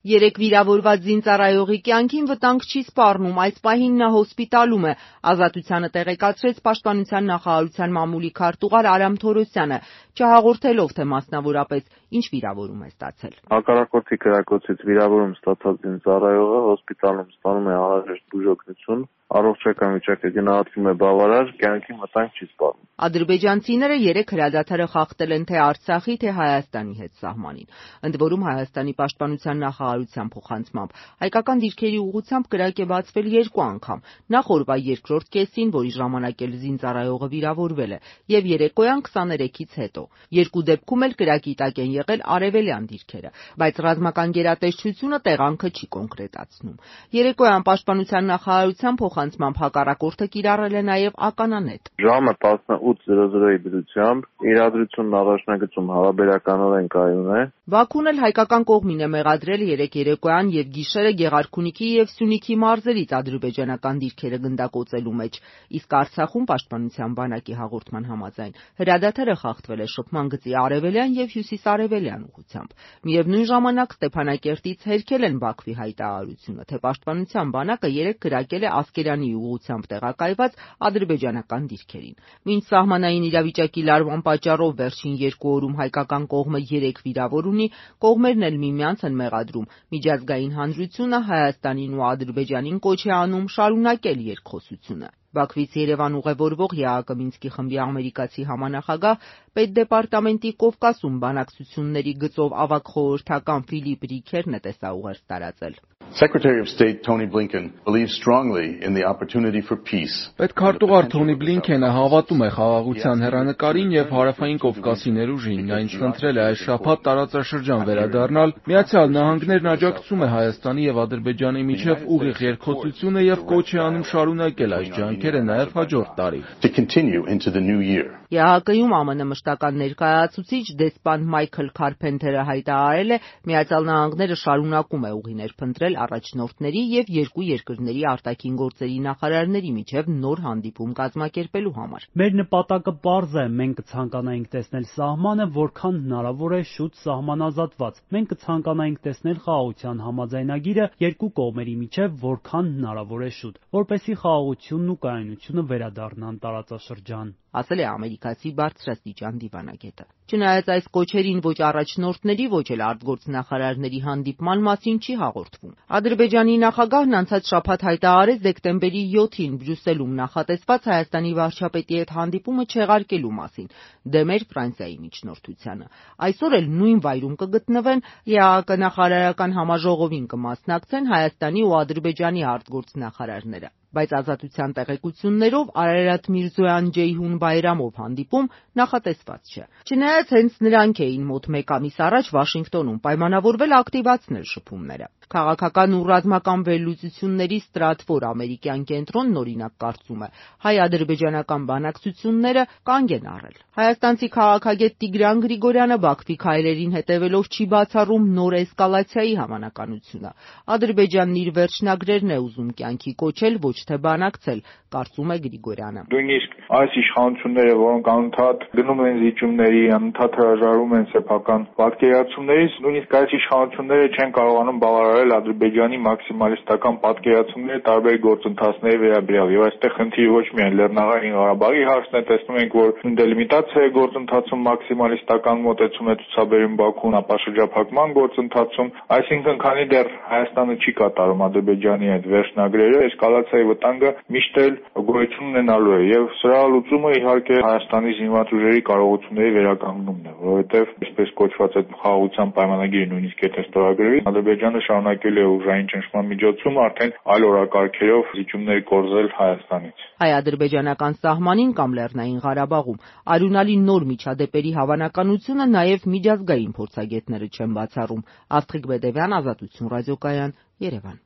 Երեք վիրավորված զինծառայողի կյանքին վտանգ չի սպառնում, այս պահին նա հոսպիտալում է, ազատությանը տեղեկացրեց Պաշտպանության նախարարության մամուլի քարտուղար Արամ Թորոսյանը, չհաղորդելով, թե մասնավորապես ինչ վիրավորում է ստացել։ Հակառակորդի կրակոցից վիրավորում ստացած զինծառայողը հոսպիտալում ստանում է անհրաժեշտ բուժօգնություն, առողջական վիճակը գնահատվում է բավարար, կյանքին վտանգ չի սպառնում։ Ադրբեջանցիները երեք հրադադարը խախտել են թե Արցախի, թե Հայաստանի հետ սահմանին։ Ընդ որում Հայաստանի պաշտպանության նախարարության փոխանցմամբ հայկական դիրքերի ուղղությամբ կրակ է բացվել 2 անգամ։ Նախ օրվա երկրորդ կեսին, որի ժամանակ էլ զինծառայողը վիրավորվել է, եւ երեկոյան 23-ից հետո։ Երկու դեպքում էլ կրակի տակ են եղել արևելյան դիրքերը, բայց ռազմական գերատեսչությունը տեղանքը չի կոնկրետացնում։ Երեկոյան պաշտպանության նախարարության փոխանցմամբ հակառակորդը կիրառել է նաեւ ականանետ։ Ժամը 18:00-ի դրությամբ իրադրությունն առաջնագծում հարաբերականորեն կայուն է։ Բաքուն էլ հայկական կողմին է մեղադրել երեք երեկոյան եւ գիշերը Գեղարքունիքի եւ Սյունիքի մարզերից ադրբեջանական դիրքերը գնդակոծելու մեջ, իսկ Արցախում պաշտպանության բանակի հաղորդման համաձայն հրադադարը խախտվել է շփման գծի արևելյան եւ հյուսիսարևելյան ուղղությամբ։ Միևնույն ժամանակ Ստեփանակերտից հերքել են Բաքվի հայտարարությունը, թե պաշտպանության բանակը երեք կրակել է Ասկերանի ուղղությամբ տեղակայված ադրբեջանական դիրքերին։ Մինչ սահմանային իրավիճակի լարման պատճառով վերջին 2 օրում հայկական կողմը 3 վիրավոր ունի, կողմերն էլ միմյանց են մեղադրում միջազգային հանրությունը Հայաստանին ու Ադրբեջանին կոչ է անում շարունակել երկխոսությունը։ Բաքվից Երևան ուղևորվող ԵԱԿ Մինսկի խմբի ամերիկացի համանախագահ, Պետդեպարտամենտի Կովկասում բանակցությունների գծով ավագ խորհրդական Ֆիլիպ Ռիքերն է տեսաուղերձ տարածել։ Secretary of State Tony Blinken believes strongly in the opportunity for peace. Պետքարտուղար Թոնի Բլինքենը հավատում է խաղաղության հեռանկարին եւ հարավային Կովկասի ներուժին, նա ինչ խնդրել է այս շաբաթ տարածաշրջան վերադառնալ, Միացյալ Նահանգներն աջակցում է Հայաստանի եւ Ադրբեջանի միջև ուղիղ երկխոսությունը եւ կոչ է անում շարունակել այս ջանքերը նաեւ հաջորդ տարի։ To continue into the new year. ԵԱՀԿ-ում ԱՄՆ մշտական ներկայացուցիչ դեսպան Մայքլ Քարփենթերը հայտարարել է, Միացյալ Նահանգները շարունակում է ուղիներ փնտրել առաջնորդների եւ երկու երկրների արտաքին գործերի նախարարների միջև նոր հանդիպում կազմակերպելու համար։ Մեր նպատակը պարզ է, մենք կցանկանայինք տեսնել սահմանը որքան հնարավոր է շուտ սահմանազատված։ Մենք կցանկանայինք տեսնել խաղաղության համաձայնագիրը երկու կողմերի միջև որքան հնարավոր է շուտ, որպեսզի խաղաղությունն ու կայունությունը վերադառնան տարածաշրջան, ասել է ամերիկացի բարձրաստիճան դիվանագետը։ Չնայած այս կոչերին ոչ առաջնորդների, ոչ էլ արտգործնախարարների հանդիպման մասին չի հաղորդվում։ Ադրբեջանի նախագահն անցած շաբաթ հայտարարեց դեկտեմբերի 7-ին Բրյուսելում նախատեսված Հայաստանի վարչապետի հետ հանդիպումը չեղարկելու մասին, դեմ էր Ֆրանսիայի միջնորդությանը։ Այսօր էլ նույն վայրում կգտնվեն, ԵԱՀԿ նախարարական համաժողովին կմասնակցեն Հայաստանի ու Ադրբեջանի արտգործնախարարները։ Բայց ազատության տեղեկություններով Արարատ Միրզոյան Ջեյհուն Բայրամով հանդիպում նախատեսված չէ։ Չնայած հենց նրանք էին մոտ 1 ամիս առաջ Վաշինգտոնում պայմանավորվել ակտիվացնել շփումները։ Քաղաքական ու ռազմական վերլուծությունների Ստրատվոր ամերիկյան կենտրոնն օրինակ կարծում է, հայ-ադրբեջանական բանակցությունները կանգ են առել։ Հայաստանցի քաղաքագետ Տիգրան Գրիգորյանը Բաքվի քայլերին հետևելով չի բացառում նոր էսկալացիայի հավանականությունը։ Ադրբեջանն իր վերջնագրերն է ուզում կյանքի կոչել, ոչ թե բանակցել, կարծում է Գրիգորյանը։ Նույնիսկ այս իշխանությունները, որոնք անընդհատ գնում են զիջումների, անընդհատ հրաժարվում են սեփական պատկերացումներից, նույնիսկ այս իշխանությունները չեն կարողանում բավարարել Ադրբեջանի մաքսիմալիստական պատկերացումները տարբեր գործընթացների վերաբերյալ։ Եվ այստեղ խնդիրը ոչ միայն Լեռնային Ղարաբաղի հարցն է, տեսնում ենք, որ դելիմիտացիայի գործընթացում մաքսիմալիստական մոտեցում է ցուցաբերում Բաքուն, ապա շրջափակման գործընթացում, այսինքն քանի դեռ Հայաստանը չի կատարում Ադրբեջանի այդ վերջնագրերը, էսկալացիայի վտանգը միշտ էլ գոյություն ունենալու է եւ սրա լուծումը իհարկե Հայաստանի զինված ուժերի կարողությունների վերականգնումն է, որովհետեւ այսպես կոչված այդ խաղաղության պայմանագիրը նույնիսկ եթե ստորագրվի, Ադրբեջանը շարունակել է ուժային ճնշման միջոցում արդեն այլ օրակարգերով զիջումներ կորզել Հայաստանից։ Հայ-ադրբեջանական սահմանին կամ Լեռնային Ղարաբաղում արյունալի նոր միջադեպերի հավանականությունը նաև միջազգային փորձագետները չեն բացառում։ Աստղիկ Բեդևյան, Ազատություն ռադիոկայան, Երևան։